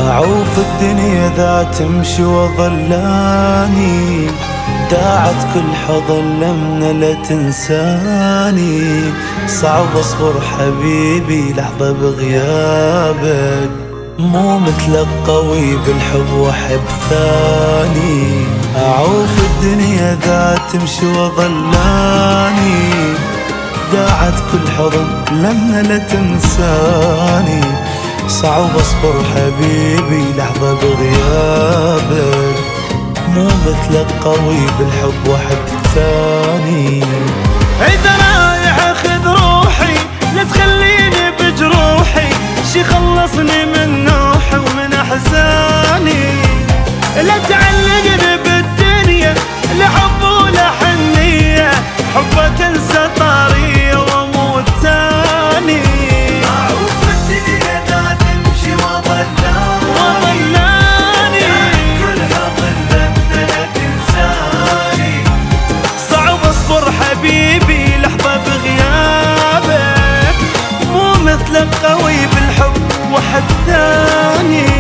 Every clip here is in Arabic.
أعوف الدنيا ذا تمشي وظلاني، داعت كل حضن لمنة لا تنساني. صعب أصبر حبيبي لحظة بغيابك، مو مثلك قوي بالحب وحب ثاني. أعوف الدنيا ذا تمشي وظلاني، داعت كل حضن لمنة لا تنساني. صعب أصبر حبيبي لحظة بغيابك، مو مثلك قوي بالحب وحب ثاني. إذا رايح خذ روحي، لا تخليني بجروحي، شي خلصني من نوحي ومن أحزاني. لا تعلقني بالدنيا، لا حب ولا حنية، حبك انسى طارية واموت ثاني. أعوف الدنيا ذا تمشي وظلاني، كل حضن لمنة لا تنساني. صعب اصبر حبيبي لحظة بغيابك، مو مثلك قوي بالحب وحد ثاني.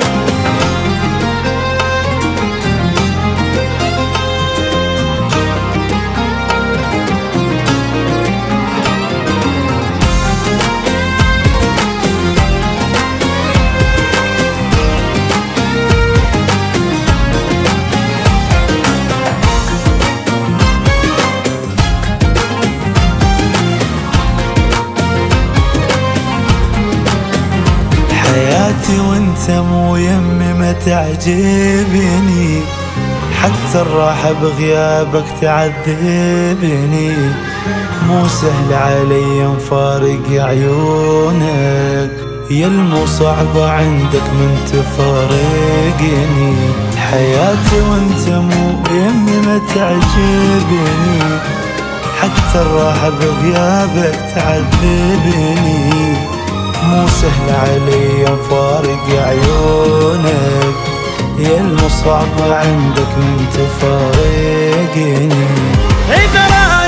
حياتي وانت مو يمي ما تعجبني، حتى الراحة بغيابك تعذبني. مو سهل علي مفارق عيونك، يا المو صعبة عندك من تفارقني. حياتي وانت مو يمي ما تعجبني، حتى الراحة بغيابك تعذبني. مو سهل علي مفارق عيونك، يا المصعب عندك من تفارقني. إذا